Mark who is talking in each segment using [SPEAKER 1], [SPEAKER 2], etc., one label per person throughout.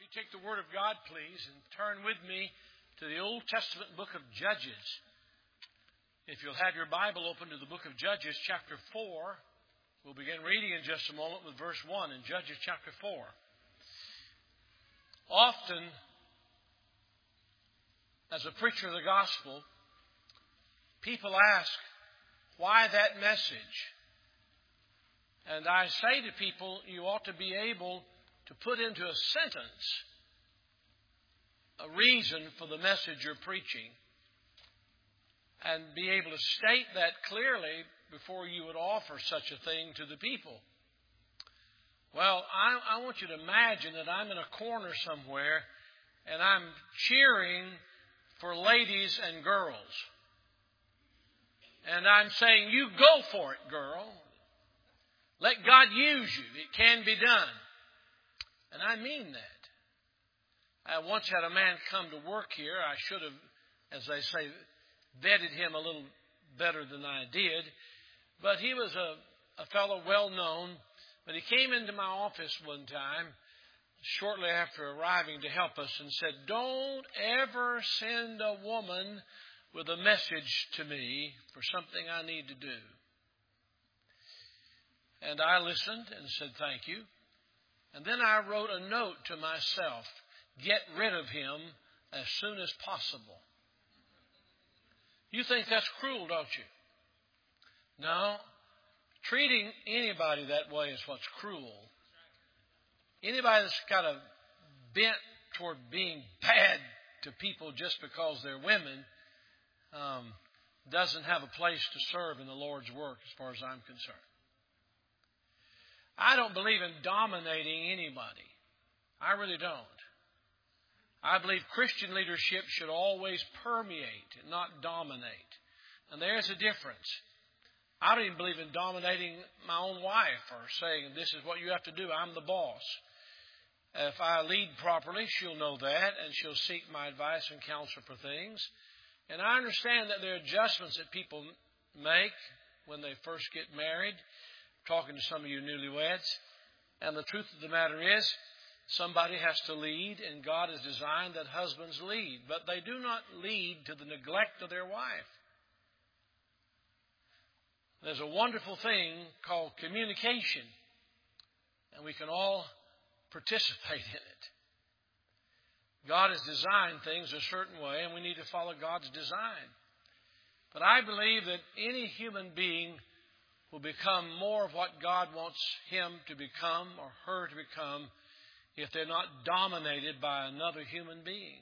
[SPEAKER 1] you take the Word of God, please, and turn with me to the Old Testament book of Judges. If you'll have your Bible open to the book of Judges, chapter 4, we'll begin reading in just a moment with verse 1 in Judges chapter 4. Often, as a preacher of the gospel, people ask, why that message? And I say to people, you ought to be able to put into a sentence a reason for the message you're preaching and be able to state that clearly before you would offer such a thing to the people. Well, I want you to imagine that I'm in a corner somewhere and I'm cheering for ladies and girls. And I'm saying, you go for it, girl. Let God use you. It can be done. And I mean that. I once had a man come to work here. I should have, as they say, vetted him a little better than I did. But he was a fellow well known. But he came into my office one time, shortly after arriving to help us, and said, don't ever send a woman with a message to me for something I need to do. And I listened and said, thank you. And then I wrote a note to myself, get rid of him as soon as possible. You think that's cruel, don't you? No. Treating anybody that way is what's cruel. Anybody that's got a bent toward being bad to people just because they're women doesn't have a place to serve in the Lord's work as far as I'm concerned. I don't believe in dominating anybody. I really don't. I believe Christian leadership should always permeate and not dominate. And there's a difference. I don't even believe in dominating my own wife or saying, this is what you have to do. I'm the boss. If I lead properly, she'll know that, and she'll seek my advice and counsel for things. And I understand that there are adjustments that people make when they first get married. Talking to some of you newlyweds. And the truth of the matter is, somebody has to lead, and God has designed that husbands lead. But they do not lead to the neglect of their wife. There's a wonderful thing called communication, and we can all participate in it. God has designed things a certain way, and we need to follow God's design. But I believe that any human being will become more of what God wants him to become or her to become if they're not dominated by another human being.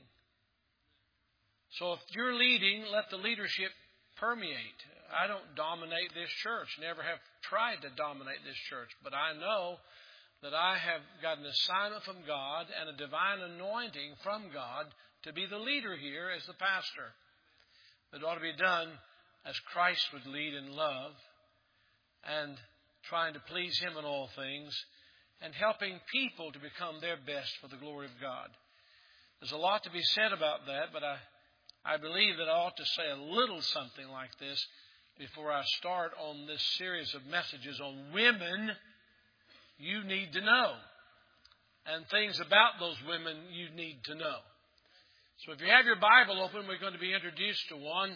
[SPEAKER 1] So if you're leading, let the leadership permeate. I don't dominate this church, never have tried to dominate this church, but I know that I have got an assignment from God and a divine anointing from God to be the leader here as the pastor. It ought to be done as Christ would lead in love, and trying to please Him in all things, and helping people to become their best for the glory of God. There's a lot to be said about that, but I believe that I ought to say a little something like this before I start on this series of messages on women you need to know, and things about those women you need to know. So if you have your Bible open, we're going to be introduced to one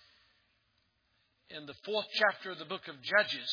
[SPEAKER 1] in the 4th chapter of the book of Judges.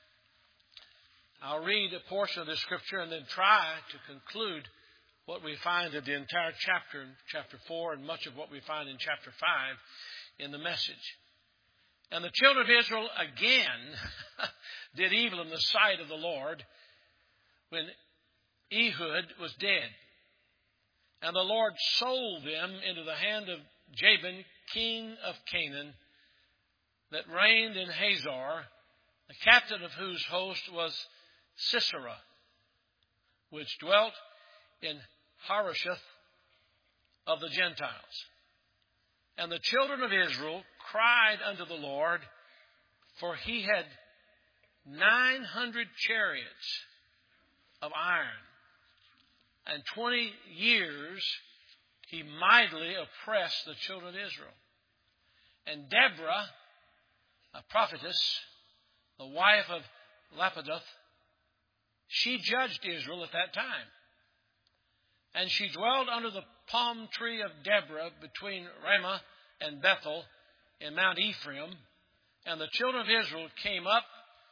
[SPEAKER 1] I'll read a portion of the scripture and then try to conclude what we find of the entire chapter in chapter 4 and much of what we find in chapter 5 in the message. And the children of Israel again did evil in the sight of the Lord when Ehud was dead. And the Lord sold them into the hand of Jabin, king of Canaan, that reigned in Hazor, the captain of whose host was Sisera, which dwelt in Harosheth of the Gentiles. And the children of Israel cried unto the Lord, for he had 900 chariots of iron, and 20 years he mightily oppressed the children of Israel. And Deborah, a prophetess, the wife of Lapidoth, she judged Israel at that time. And she dwelled under the palm tree of Deborah between Ramah and Bethel in Mount Ephraim. And the children of Israel came up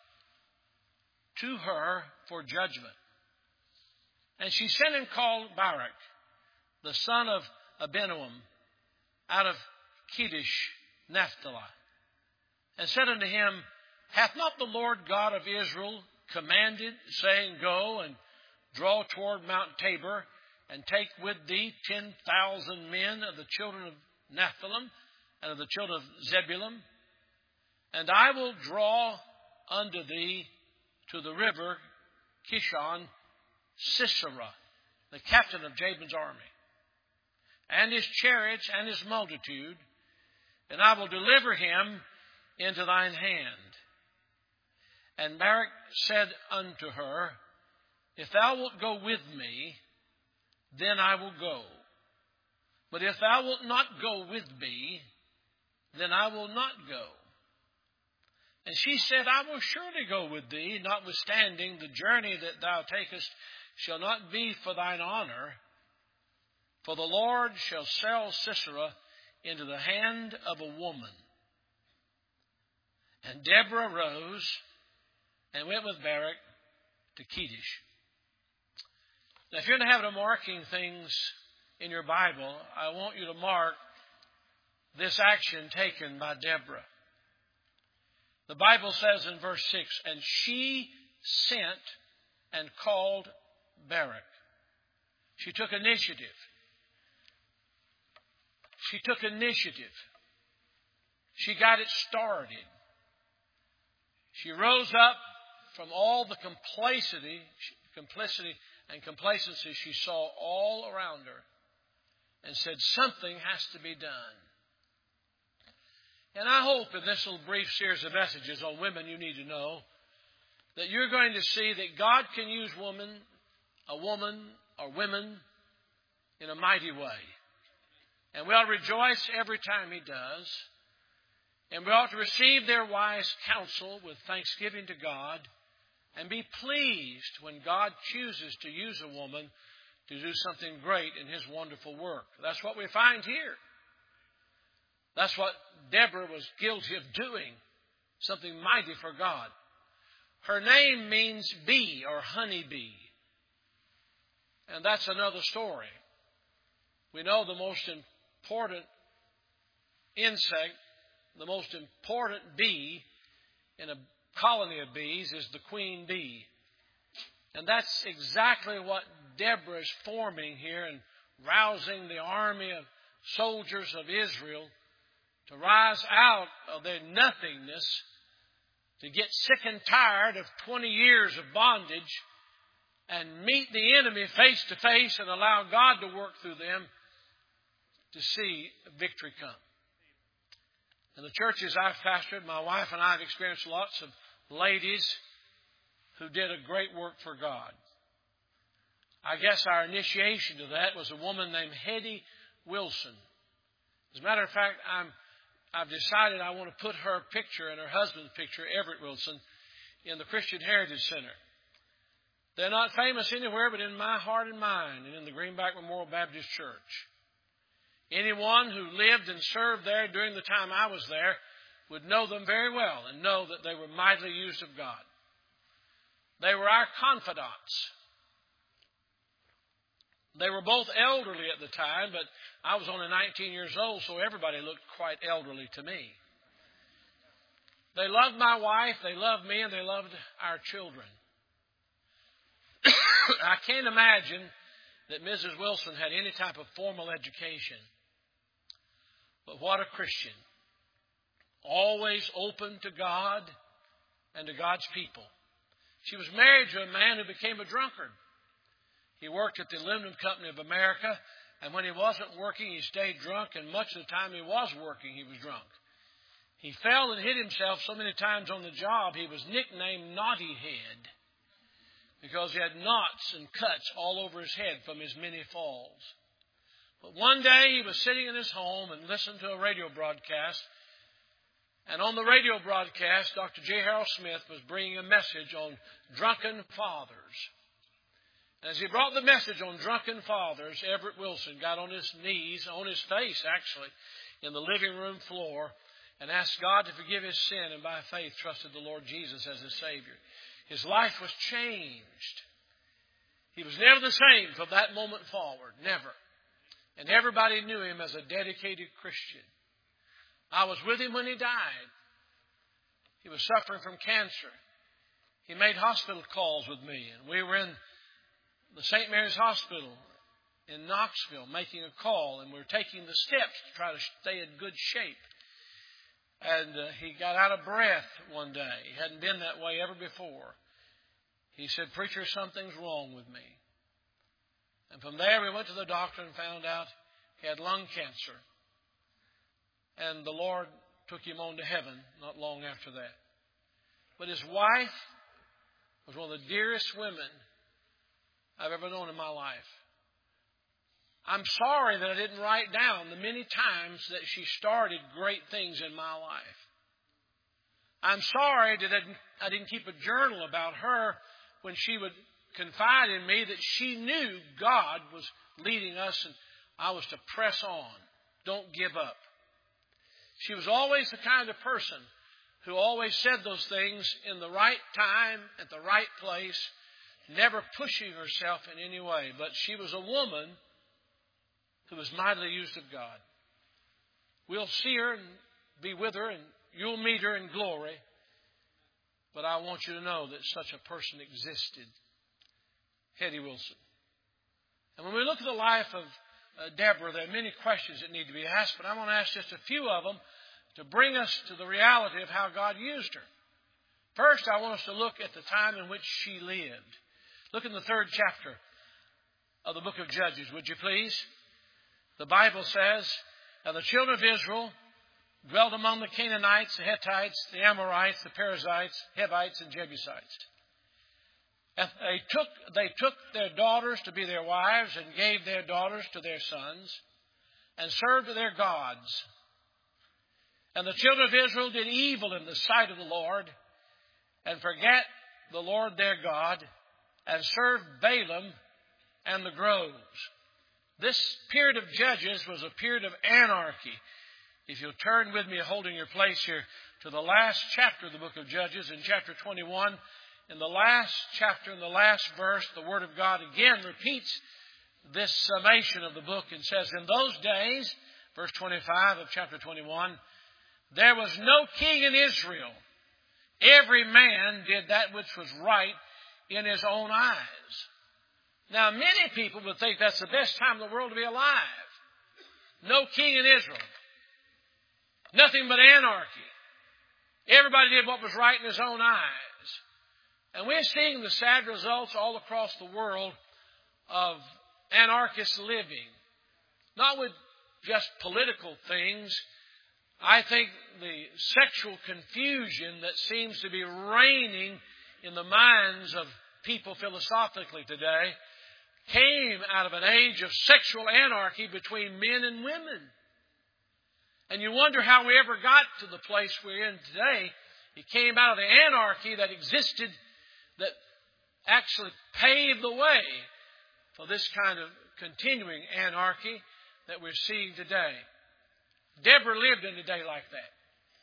[SPEAKER 1] to her for judgment. And she sent and called Barak, the son of Abinoam, out of Kedesh, Naphtali, and said unto him, Hath not the Lord God of Israel commanded, saying, Go and draw toward Mount Tabor, and take with thee 10,000 men of the children of Naphtali and of the children of Zebulun? And I will draw unto thee to the river Kishon Sisera, the captain of Jabin's army, and his chariots and his multitude, and I will deliver him into thine hand. And Barak said unto her, If thou wilt go with me, then I will go. But if thou wilt not go with me, then I will not go. And she said, I will surely go with thee, notwithstanding the journey that thou takest shall not be for thine honor, for the Lord shall sell Sisera into the hand of a woman. And Deborah rose and went with Barak to Kedesh. Now, if you're in the habit of marking things in your Bible, I want you to mark this action taken by Deborah. The Bible says in verse 6, And she sent and called Barak. She took initiative. She took initiative. She got it started. She rose up from all the complicity and complacency she saw all around her and said, something has to be done. And I hope in this little brief series of messages on women you need to know that you're going to see that God can use a woman or women in a mighty way. And we ought to rejoice every time He does. And we ought to receive their wise counsel with thanksgiving to God and be pleased when God chooses to use a woman to do something great in His wonderful work. That's what we find here. That's what Deborah was guilty of doing, something mighty for God. Her name means bee or honeybee. And that's another story. We know the most important insect, the most important bee in a colony of bees is the queen bee. And that's exactly what Deborah is forming here and rousing the army of soldiers of Israel to rise out of their nothingness, to get sick and tired of 20 years of bondage and meet the enemy face to face and allow God to work through them to see victory come. In the churches I've pastored, my wife and I have experienced lots of ladies who did a great work for God. I guess our initiation to that was a woman named Hetty Wilson. As a matter of fact, I've decided I want to put her picture and her husband's picture, Everett Wilson, in the Christian Heritage Center. They're not famous anywhere but in my heart and mind and in the Greenback Memorial Baptist Church. Anyone who lived and served there during the time I was there would know them very well and know that they were mightily used of God. They were our confidants. They were both elderly at the time, but I was only 19 years old, so everybody looked quite elderly to me. They loved my wife, they loved me, and they loved our children. I can't imagine that Mrs. Wilson had any type of formal education. But what a Christian. Always open to God and to God's people. She was married to a man who became a drunkard. He worked at the Aluminum Company of America, and when he wasn't working, he stayed drunk, and much of the time he was working, he was drunk. He fell and hit himself so many times on the job, he was nicknamed Naughty Head, because he had knots and cuts all over his head from his many falls. But one day he was sitting in his home and listened to a radio broadcast. And on the radio broadcast, Dr. J. Harold Smith was bringing a message on drunken fathers. As he brought the message on drunken fathers, Everett Wilson got on his knees, on his face actually, in the living room floor and asked God to forgive his sin, and by faith trusted the Lord Jesus as his Savior. His life was changed. He was never the same from that moment forward. Never. And everybody knew him as a dedicated Christian. I was with him when he died. He was suffering from cancer. He made hospital calls with me, and we were in the St. Mary's Hospital in Knoxville making a call, and we were taking the steps to try to stay in good shape. And he got out of breath one day. He hadn't been that way ever before. He said, "Preacher, something's wrong with me." And from there we went to the doctor and found out he had lung cancer. And the Lord took him on to heaven not long after that. But his wife was one of the dearest women I've ever known in my life. I'm sorry that I didn't write down the many times that she started great things in my life. I'm sorry that I didn't keep a journal about her when she would confide in me that she knew God was leading us and I was to press on. Don't give up. She was always the kind of person who always said those things in the right time, at the right place, never pushing herself in any way. But she was a woman who was mightily used of God. We'll see her and be with her, and you'll meet her in glory. But I want you to know that such a person existed. Hetty Wilson. And when we look at the life of Deborah, there are many questions that need to be asked, but I want to ask just a few of them to bring us to the reality of how God used her. First, I want us to look at the time in which she lived. Look in the 3rd chapter of the book of Judges, would you please? The Bible says, "Now the children of Israel dwelt among the Canaanites, the Hittites, the Amorites, the Perizzites, Hivites, and Jebusites. And they took their daughters to be their wives and gave their daughters to their sons and served their gods. And the children of Israel did evil in the sight of the Lord and forgat the Lord their God and served Balaam and the groves." This period of Judges was a period of anarchy. If you'll turn with me, holding your place here, to the last chapter of the book of Judges, in chapter 21, in the last chapter, in the last verse, the Word of God again repeats this summation of the book and says, "In those days," verse 25 of chapter 21, "there was no king in Israel. Every man did that which was right in his own eyes." Now, many people would think that's the best time in the world to be alive. No king in Israel. Nothing but anarchy. Everybody did what was right in his own eyes. And we're seeing the sad results all across the world of anarchist living. Not with just political things. I think the sexual confusion that seems to be reigning in the minds of people philosophically today came out of an age of sexual anarchy between men and women. And you wonder how we ever got to the place we're in today. It came out of the anarchy that existed that actually paved the way for this kind of continuing anarchy that we're seeing today. Deborah lived in a day like that.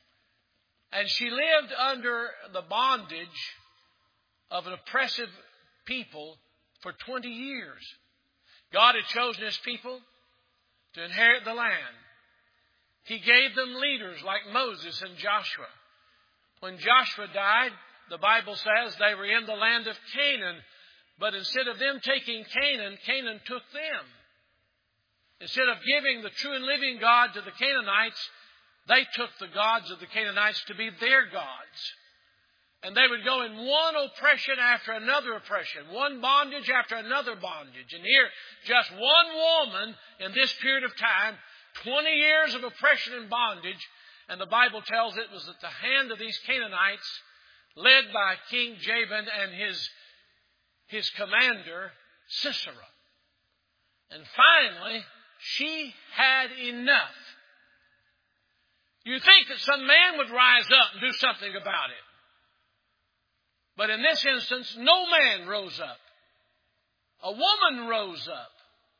[SPEAKER 1] And she lived under the bondage of an oppressive people for 20 years. God had chosen His people to inherit the land. He gave them leaders like Moses and Joshua. When Joshua died, the Bible says they were in the land of Canaan, but instead of them taking Canaan, Canaan took them. Instead of giving the true and living God to the Canaanites, they took the gods of the Canaanites to be their gods. And they would go in one oppression after another oppression, one bondage after another bondage. And here, just one woman in this period of time, 20 years of oppression and bondage, and the Bible tells it was at the hand of these Canaanites, led by King Jabin and his commander, Sisera. And finally, she had enough. You think that some man would rise up and do something about it. But in this instance, no man rose up. a woman rose up.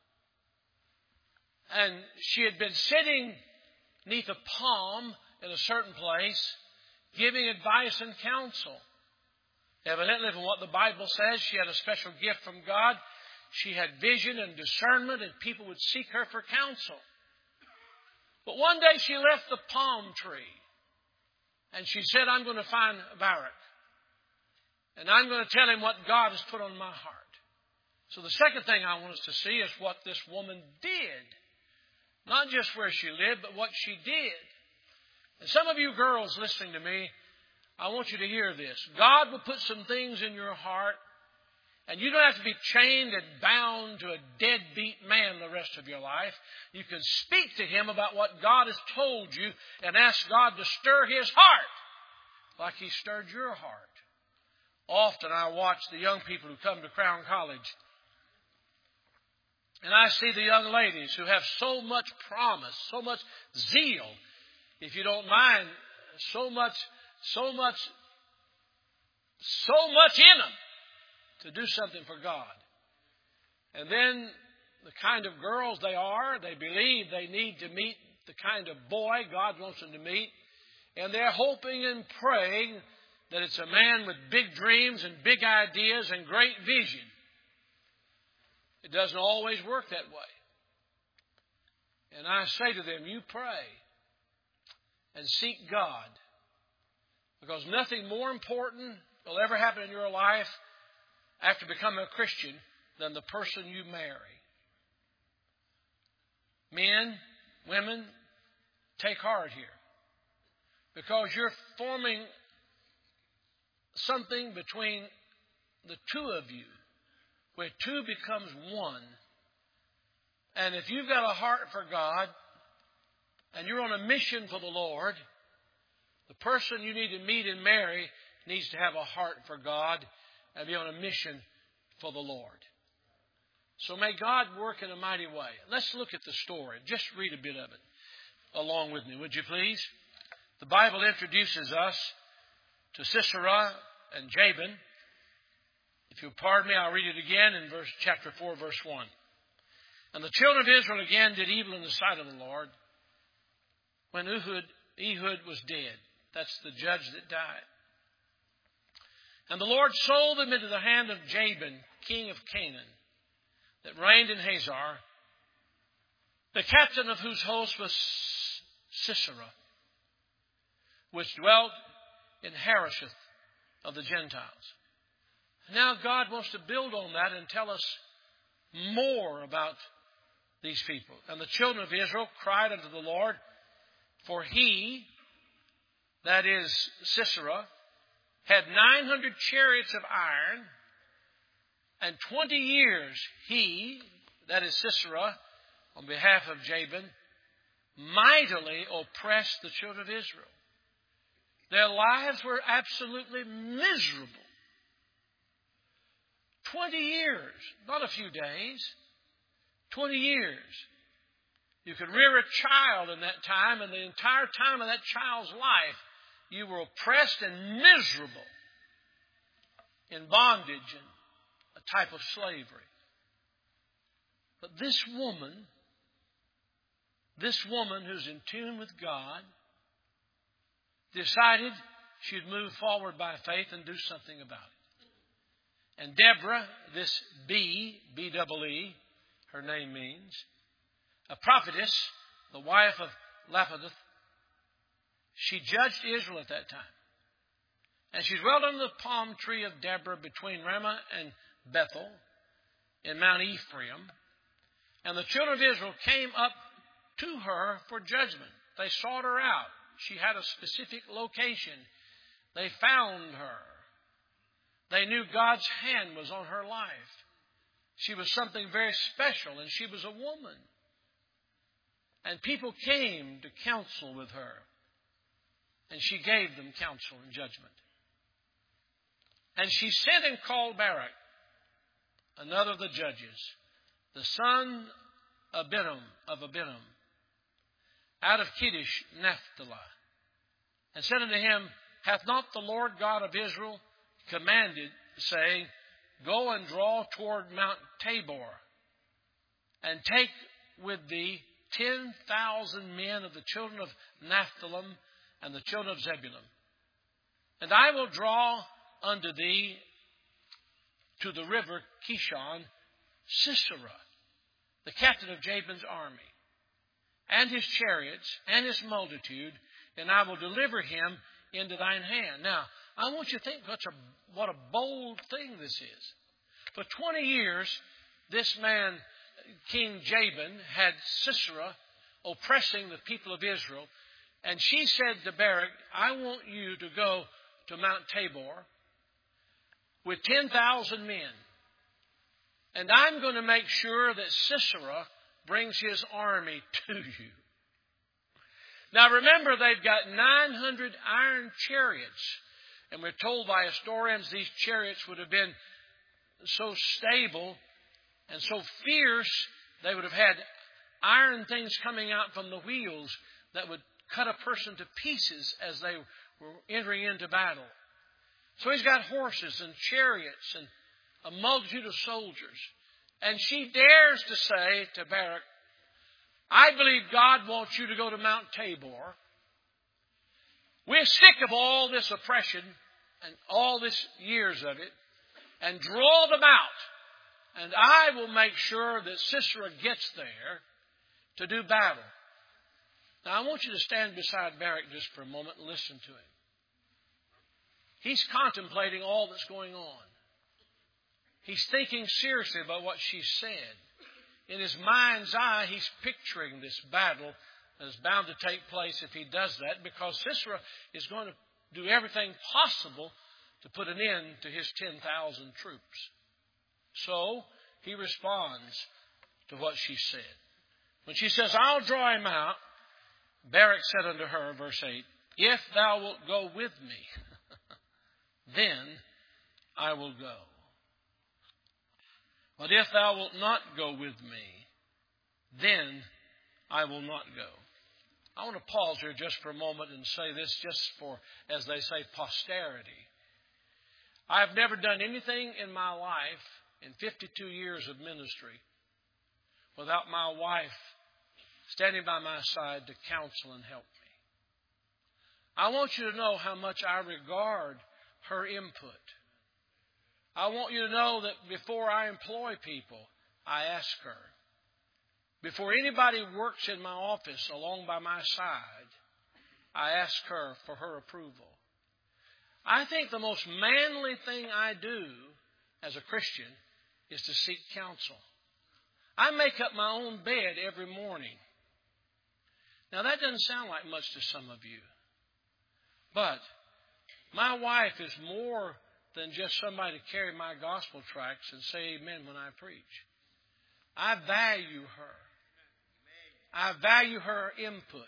[SPEAKER 1] And she had been sitting neath a palm in a certain place, giving advice and counsel. Evidently, from what the Bible says, she had a special gift from God. She had vision and discernment, and people would seek her for counsel. But one day she left the palm tree, and she said, I'm going to find Barak, and I'm going to tell him what God has put on my heart. So the second thing I want us to see is what this woman did. Not just where she lived, but what she did. And some of you girls listening to me, I want you to hear this. God will put some things in your heart, and you don't have to be chained and bound to a deadbeat man the rest of your life. You can speak to him about what God has told you and ask God to stir his heart like he stirred your heart. Often I watch the young people who come to Crown College, and I see the young ladies who have so much promise, so much zeal, if you don't mind, so much in them to do something for God. And then the kind of girls they are, they believe they need to meet the kind of boy God wants them to meet. And they're hoping and praying that it's a man with big dreams and big ideas and great vision. It doesn't always work that way. And I say to them, you pray and seek God. Because nothing more important will ever happen in your life after becoming a Christian than the person you marry. Men, women, take heart here. Because you're forming something between the two of you, where two becomes one. And if you've got a heart for God, and you're on a mission for the Lord, the person you need to meet and marry needs to have a heart for God and be on a mission for the Lord. So may God work in a mighty way. Let's look at the story. Just read a bit of it along with me, would you please? The Bible introduces us to Sisera and Jabin. If you'll pardon me, I'll read it again in chapter 4, verse 1. And the children of Israel again did evil in the sight of the Lord when Ehud was dead. That's the judge that died. And the Lord sold them into the hand of Jabin, king of Canaan, that reigned in Hazor, the captain of whose host was Sisera, which dwelt in Harosheth of the Gentiles. Now God wants to build on that and tell us more about these people. And the children of Israel cried unto the Lord, for he, that is Sisera, had 900 chariots of iron, and 20 years he, that is Sisera, on behalf of Jabin, mightily oppressed the children of Israel. Their lives were absolutely miserable. 20 years, not a few days, 20 years. You could rear a child in that time, and the entire time of that child's life, you were oppressed and miserable in bondage and a type of slavery. But this woman who's in tune with God, decided she'd move forward by faith and do something about it. And Deborah, this B-double-E, her name means, a prophetess, the wife of Lapidoth, she judged Israel at that time. And she dwelt under the palm tree of Deborah between Ramah and Bethel in Mount Ephraim. And the children of Israel came up to her for judgment. They sought her out. She had a specific location. They found her. They knew God's hand was on her life. She was something very special, and she was a woman. And people came to counsel with her. And she gave them counsel and judgment. And she sent and called Barak, another of the judges, the son of Abinum, out of Kedesh Naphtali, and said unto him, hath not the Lord God of Israel commanded, saying, Go and draw toward Mount Tabor, and take with thee 10,000 men of the children of Naphtali and the children of Zebulun. And I will draw unto thee to the river Kishon Sisera, the captain of Jabin's army, and his chariots, and his multitude, and I will deliver him into thine hand. Now, I want you to think what a bold thing this is. For 20 years, this man, King Jabin, had Sisera oppressing the people of Israel. And she said to Barak, I want you to go to Mount Tabor with 10,000 men. And I'm going to make sure that Sisera brings his army to you. Now remember, they've got 900 iron chariots. And we're told by historians these chariots would have been so stable and so fierce, they would have had iron things coming out from the wheels that would cut a person to pieces as they were entering into battle. So he's got horses and chariots and a multitude of soldiers. And she dares to say to Barak, I believe God wants you to go to Mount Tabor. We're sick of all this oppression and all this years of it, and draw them out. And I will make sure that Sisera gets there to do battle. Now I want you to stand beside Barak just for a moment and listen to him. He's contemplating all that's going on. He's thinking seriously about what she said. In his mind's eye, he's picturing this battle that is bound to take place if he does that, because Sisera is going to do everything possible to put an end to his 10,000 troops. So he responds to what she said. When she says, I'll draw him out, Barak said unto her, verse 8, if thou wilt go with me, then I will go. But if thou wilt not go with me, then I will not go. I want to pause here just for a moment and say this just for, as they say, posterity. I have never done anything in my life in 52 years of ministry without my wife standing by my side to counsel and help me. I want you to know how much I regard her input. I want you to know that before I employ people, I ask her. Before anybody works in my office along by my side, I ask her for her approval. I think the most manly thing I do as a Christian is to seek counsel. I make up my own bed every morning. Now that doesn't sound like much to some of you. But my wife is more than just somebody to carry my gospel tracts and say amen when I preach. I value her. I value her input.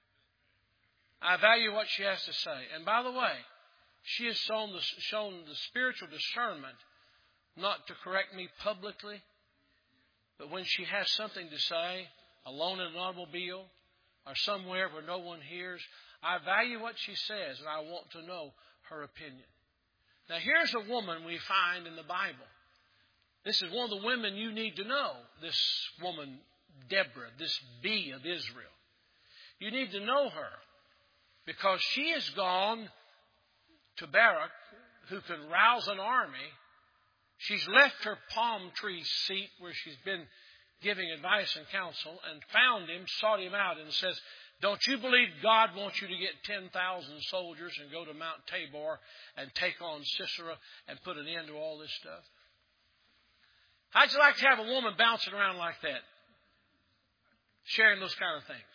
[SPEAKER 1] I value what she has to say. And by the way, she has shown the spiritual discernment not to correct me publicly, but when she has something to say, alone in an automobile or somewhere where no one hears, I value what she says and I want to know her opinion. Now here's a woman we find in the Bible. This is one of the women you need to know. This woman, Deborah, this bee of Israel. You need to know her because she has gone to Barak, who can rouse an army. She's left her palm tree seat where she's been giving advice and counsel and found him, sought him out and says, don't you believe God wants you to get 10,000 soldiers and go to Mount Tabor and take on Sisera and put an end to all this stuff? How'd you like to have a woman bouncing around like that? Sharing those kind of things.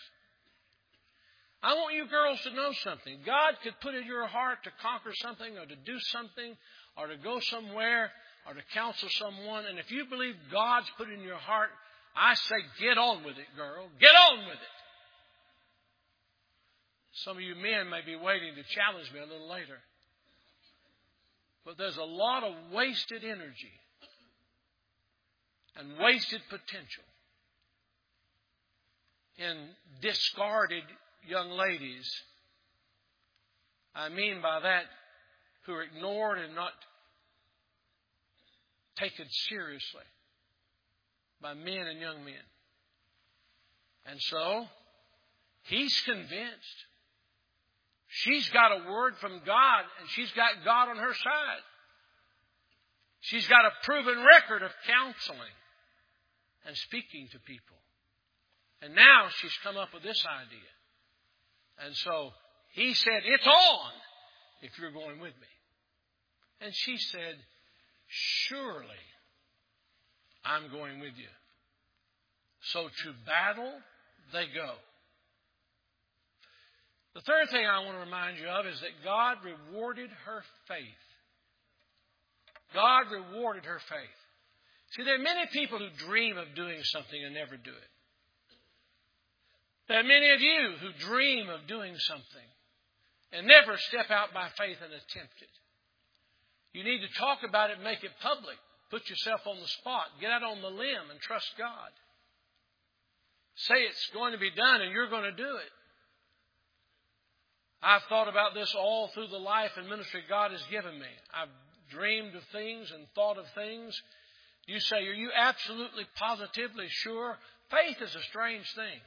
[SPEAKER 1] I want you girls to know something. God could put in your heart to conquer something or to do something or to go somewhere or to counsel someone. And if you believe God's put in your heart, I say get on with it, girl. Get on with it. Some of you men may be waiting to challenge me a little later. But there's a lot of wasted energy and wasted potential in discarded young ladies. I mean by that, who are ignored and not taken seriously by men and young men. And so, he's convinced. She's got a word from God, and she's got God on her side. She's got a proven record of counseling and speaking to people. And now she's come up with this idea. And so he said, it's on if you're going with me. And she said, surely I'm going with you. So to battle they go. The third thing I want to remind you of is that God rewarded her faith. God rewarded her faith. See, there are many people who dream of doing something and never do it. There are many of you who dream of doing something and never step out by faith and attempt it. You need to talk about it and make it public. Put yourself on the spot. Get out on the limb and trust God. Say it's going to be done and you're going to do it. I've thought about this all through the life and ministry God has given me. I've dreamed of things and thought of things. You say, are you absolutely, positively sure? Faith is a strange thing.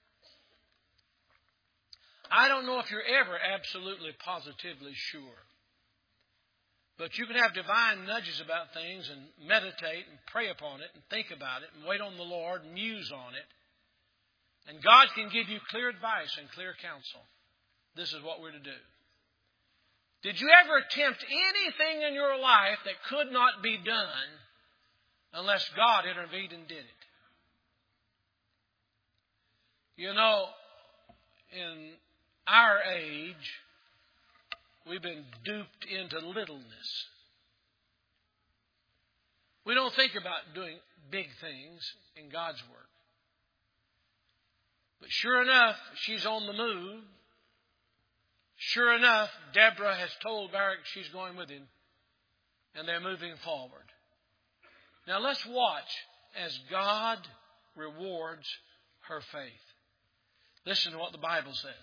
[SPEAKER 1] I don't know if you're ever absolutely, positively sure. But you can have divine nudges about things and meditate and pray upon it and think about it and wait on the Lord and muse on it. And God can give you clear advice and clear counsel. This is what we're to do. Did you ever attempt anything in your life that could not be done unless God intervened and did it? You know, in our age, we've been duped into littleness. We don't think about doing big things in God's work. But sure enough, she's on the move. Sure enough, Deborah has told Barak she's going with him. And they're moving forward. Now let's watch as God rewards her faith. Listen to what the Bible says.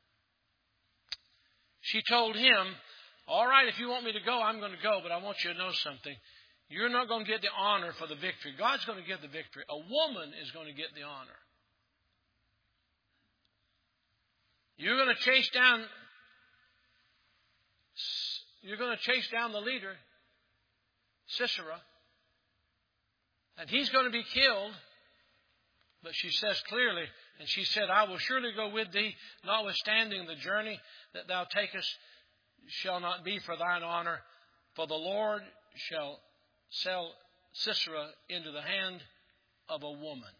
[SPEAKER 1] She told him, all right, if you want me to go, I'm going to go. But I want you to know something. You're not going to get the honor for the victory. God's going to give the victory. A woman is going to get the honor. You're going to chase down the leader, Sisera, and he's going to be killed. But she says clearly, and she said, I will surely go with thee, notwithstanding the journey that thou takest shall not be for thine honor, for the Lord shall sell Sisera into the hand of a woman.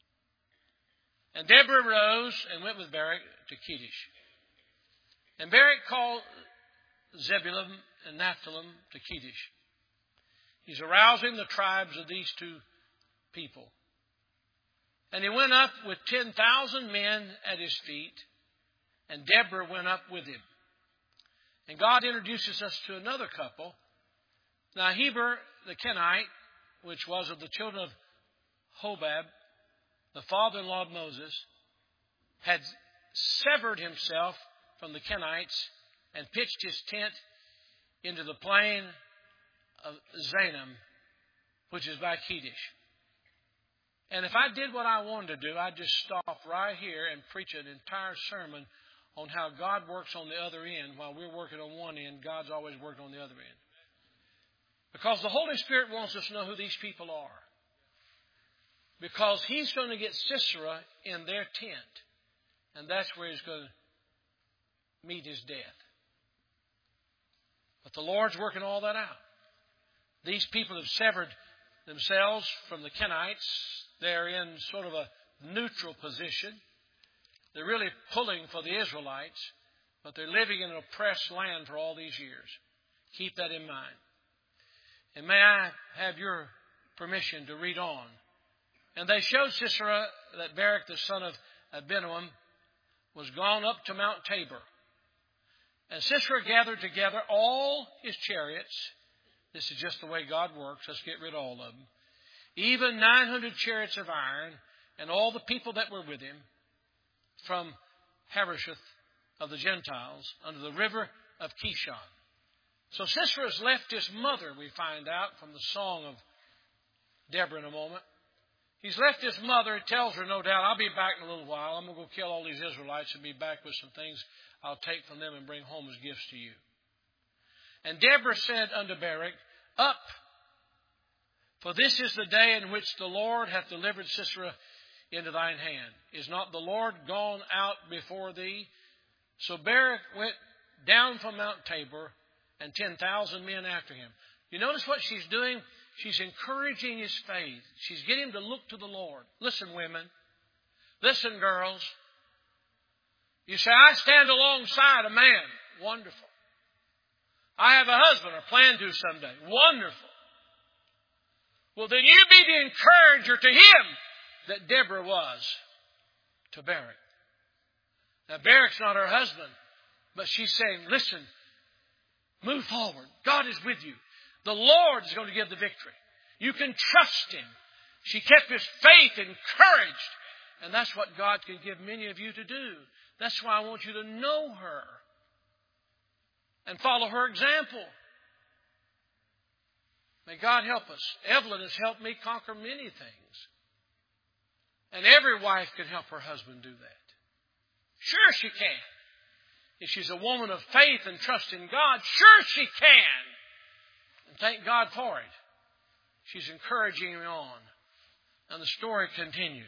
[SPEAKER 1] And Deborah rose and went with Barak to Kedesh. And Barak called Zebulun and Naphtali to Kedesh. He's arousing the tribes of these two people. And he went up with 10,000 men at his feet, and Deborah went up with him. And God introduces us to another couple. Now Heber the Kenite, which was of the children of Hobab, the father-in-law of Moses, had severed himself from the Kenites and pitched his tent into the plain of Zaanam, which is by Kedesh. And if I did what I wanted to do, I'd just stop right here and preach an entire sermon on how God works on the other end. While we're working on one end, God's always working on the other end. Because the Holy Spirit wants us to know who these people are. Because He's going to get Sisera in their tent. And that's where He's going to meet His death. But the Lord's working all that out. These people have severed themselves from the Kenites. They're in sort of a neutral position. They're really pulling for the Israelites, but they're living in an oppressed land for all these years. Keep that in mind. And may I have your permission to read on? And they showed Sisera that Barak the son of Abinoam was gone up to Mount Tabor. And Sisera gathered together all his chariots. This is just the way God works. Let's get rid of all of them. Even 900 chariots of iron, and all the people that were with him, from Harosheth of the Gentiles, under the river of Kishon. So Sisera has left his mother, we find out from the song of Deborah in a moment. He's left his mother. He tells her, no doubt, I'll be back in a little while. I'm going to go kill all these Israelites and be back with some things I'll take from them and bring home as gifts to you. And Deborah said unto Barak, Up, for this is the day in which the Lord hath delivered Sisera into thine hand. Is not the Lord gone out before thee? So Barak went down from Mount Tabor, and 10,000 men after him. You notice what she's doing? She's encouraging his faith. She's getting him to look to the Lord. Listen, women. Listen, girls. You say, I stand alongside a man. Wonderful. I have a husband or plan to someday. Wonderful. Well, then you be the encourager to him that Deborah was to Barak. Now, Barak's not her husband, but she's saying, listen, move forward. God is with you. The Lord is going to give the victory. You can trust Him. She kept his faith encouraged. And that's what God can give many of you to do. That's why I want you to know her and follow her example. May God help us. Evelyn has helped me conquer many things. And every wife can help her husband do that. Sure she can. If she's a woman of faith and trust in God, sure she can. And thank God for it. She's encouraging me on. And the story continues.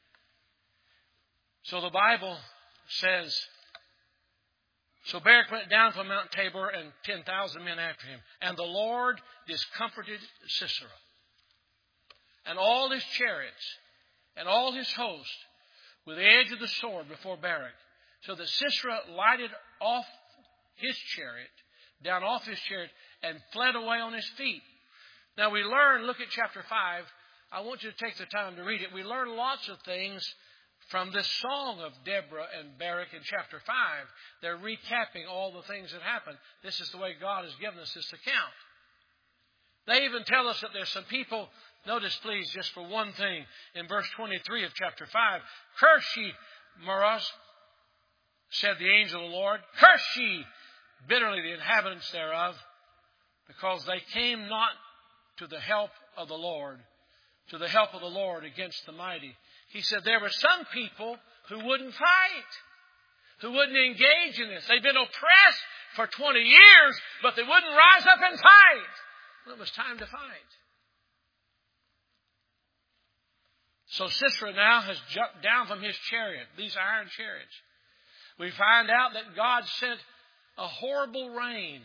[SPEAKER 1] So the Bible says, so Barak went down from Mount Tabor and 10,000 men after him. And the Lord discomforted Sisera and all his chariots and all his host with the edge of the sword before Barak. So that Sisera lighted off his chariot, down off his chariot, and fled away on his feet. Now we learn, look at chapter 5. I want you to take the time to read it. We learn lots of things from this song of Deborah and Barak in chapter 5. They're recapping all the things that happened. This is the way God has given us this account. They even tell us that there's some people, notice please just for one thing, in verse 23 of chapter 5, Curse ye, Meroz, said the angel of the Lord, curse ye bitterly the inhabitants thereof, because they came not to the help of the Lord, against the mighty. He said there were some people who wouldn't fight, who wouldn't engage in this. They'd been oppressed for 20 years, but they wouldn't rise up and fight. Well, it was time to fight. So Sisera now has jumped down from his chariot, these iron chariots. We find out that God sent a horrible rain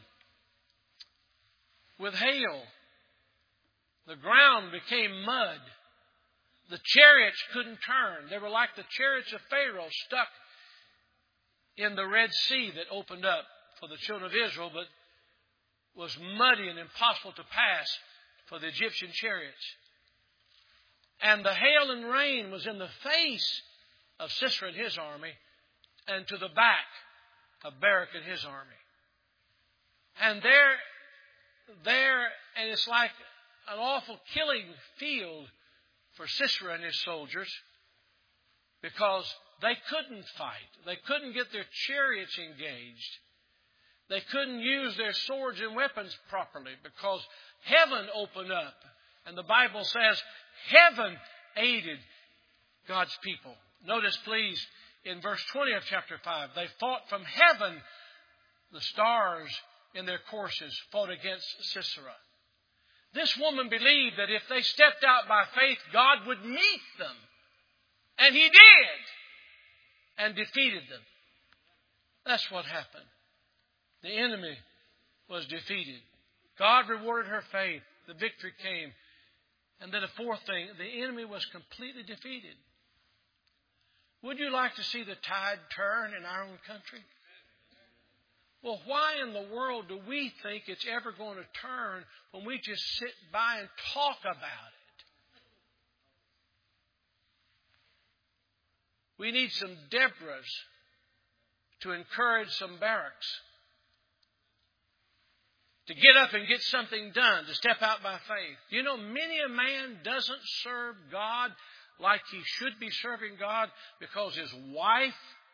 [SPEAKER 1] with hail. The ground became mud. The chariots couldn't turn. They were like the chariots of Pharaoh stuck in the Red Sea that opened up for the children of Israel, but was muddy and impossible to pass for the Egyptian chariots. And the hail and rain was in the face of Sisera and his army, and to the back of Barak and his army. And and it's like an awful killing field for Sisera and his soldiers, because they couldn't fight. They couldn't get their chariots engaged. They couldn't use their swords and weapons properly, because heaven opened up. And the Bible says heaven aided God's people. Notice, please, in verse 20 of chapter 5, they fought from heaven. The stars in their courses fought against Sisera. This woman believed that if they stepped out by faith, God would meet them. And He did. And defeated them. That's what happened. The enemy was defeated. God rewarded her faith. The victory came. And then a fourth thing, the enemy was completely defeated. Would you like to see the tide turn in our own country? Well, why in the world do we think it's ever going to turn when we just sit by and talk about it? We need some Deborahs to encourage some Baraks to get up and get something done, to step out by faith. You know, many a man doesn't serve God like he should be serving God because his wife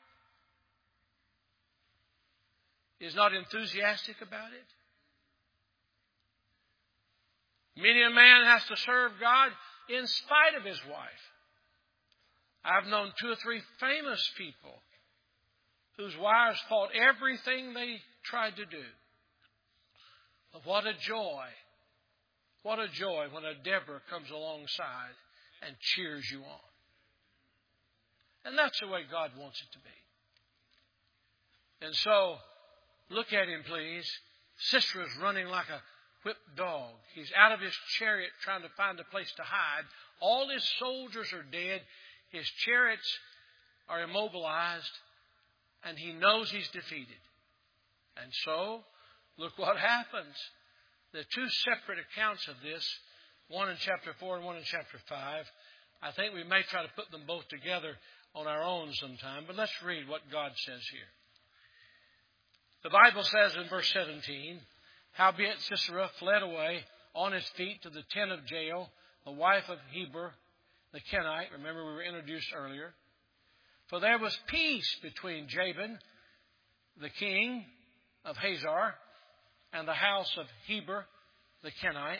[SPEAKER 1] is not enthusiastic about it. Many a man has to serve God in spite of his wife. I've known 2 or 3 famous people whose wives fought everything they tried to do. But what a joy. What a joy when a Deborah comes alongside and cheers you on. And that's the way God wants it to be. And so, look at him, please. Sisera's running like a whipped dog. He's out of his chariot trying to find a place to hide. All his soldiers are dead. His chariots are immobilized. And he knows he's defeated. And so, look what happens. There are 2 separate accounts of this. One in chapter 4 and one in chapter 5. I think we may try to put them both together on our own sometime. But let's read what God says here. The Bible says in verse 17, Howbeit Sisera fled away on his feet to the tent of Jael, the wife of Heber the Kenite. Remember, we were introduced earlier. For there was peace between Jabin, the king of Hazor, and the house of Heber the Kenite.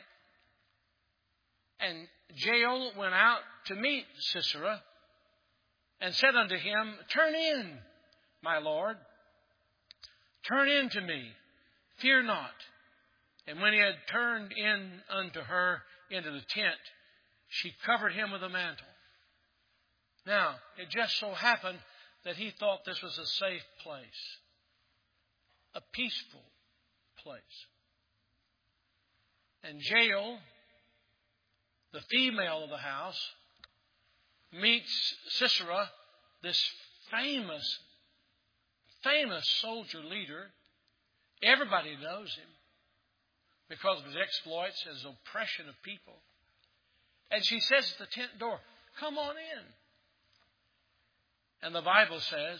[SPEAKER 1] And Jael went out to meet Sisera, and said unto him, Turn in, my lord. Turn in to me. Fear not. And when he had turned in unto her into the tent, she covered him with a mantle. Now, it just so happened that he thought this was a safe place. A peaceful place. And Jael, the female of the house, meets Sisera, this famous soldier leader. Everybody knows him because of his exploits, his oppression of people. And she says at the tent door, Come on in. And the Bible says,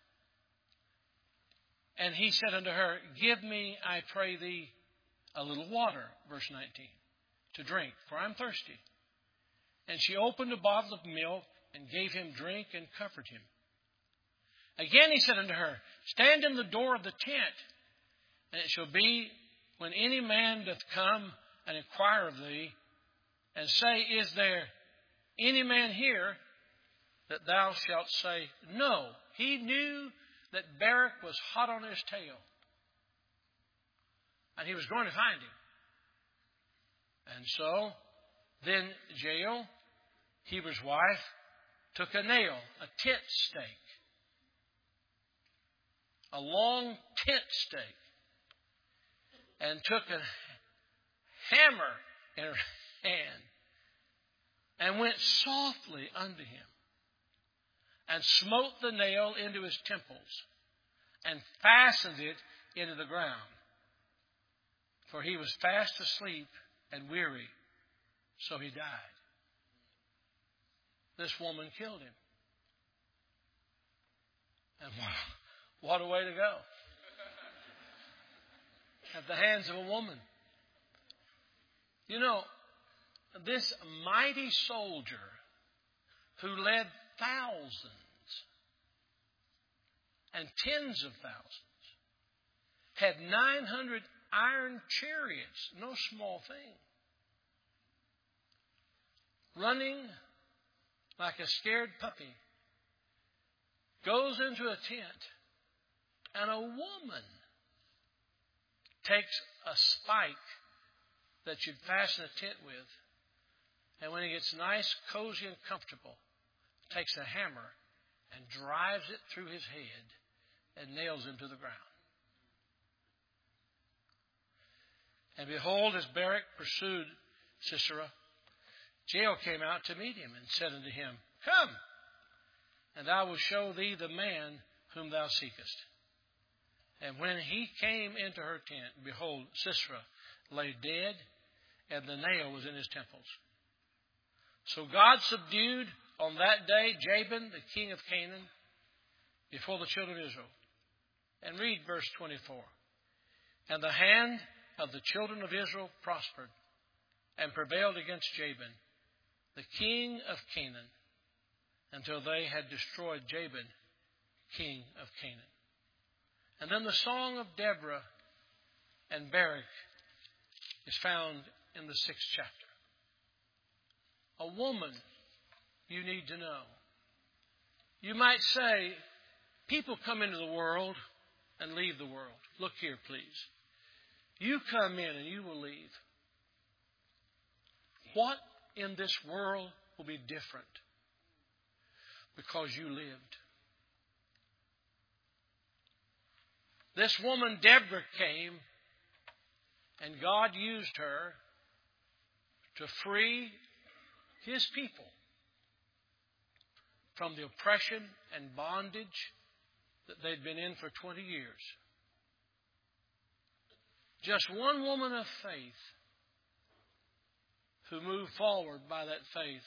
[SPEAKER 1] And he said unto her, Give me, I pray thee, a little water, verse 19, to drink, for I'm thirsty. And she opened a bottle of milk and gave him drink and covered him. Again he said unto her, Stand in the door of the tent, and it shall be when any man doth come and inquire of thee, and say, Is there any man here? That thou shalt say, No. He knew that Barak was hot on his tail, and he was going to find him. And so, then Jael, Heber's wife, took a nail, a tent stake, a long tent stake, and took a hammer in her hand, and went softly unto him, and smote the nail into his temples, and fastened it into the ground. For he was fast asleep and weary, so he died. This woman killed him. And what a way to go. At the hands of a woman. You know, this mighty soldier who led thousands and tens of thousands had 900 iron chariots, no small thing, running like a scared puppy, goes into a tent, and a woman takes a spike that you'd fasten a tent with, and when it gets nice, cozy, and comfortable, takes a hammer and drives it through his head and nails him to the ground. And behold, as Barak pursued Sisera, Jael came out to meet him and said unto him, Come, and I will show thee the man whom thou seekest. And when he came into her tent, behold, Sisera lay dead, and the nail was in his temples. So God subdued on that day Jabin, the king of Canaan, before the children of Israel. And read verse 24. And the hand of the children of Israel prospered and prevailed against Jabin, the king of Canaan, until they had destroyed Jabin, king of Canaan. And then the song of Deborah and Barak is found in the 6th chapter. a woman you need to know. You might say, people come into the world and leave the world. Look here, please. You come in and you will leave. What in this world will be different because you lived? This woman, Deborah, came, and God used her to free His people from the oppression and bondage that they'd been in for 20 years. Just one woman of faith who moved forward by that faith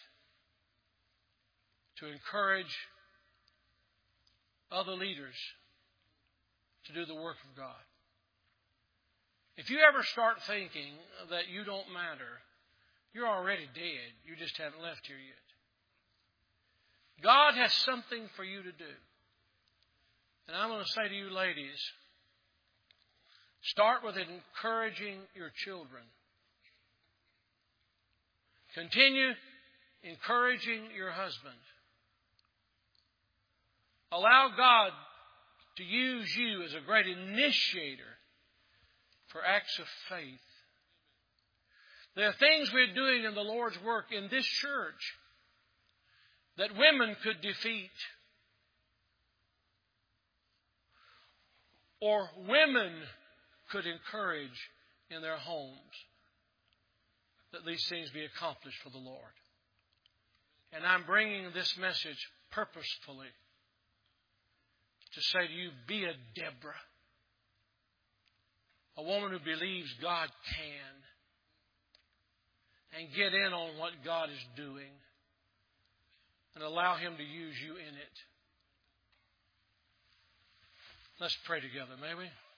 [SPEAKER 1] to encourage other leaders to do the work of God. If you ever start thinking that you don't matter, you're already dead. You just haven't left here yet. God has something for you to do. And I'm going to say to you ladies, start with encouraging your children. Continue encouraging your husband. Allow God to use you as a great initiator for acts of faith. There are things we're doing in the Lord's work in this church that women could defeat, or women could encourage in their homes, that these things be accomplished for the Lord. And I'm bringing this message purposefully to say to you, be a Deborah, a woman who believes God can, and get in on what God is doing and allow Him to use you in it. Let's pray together, may we?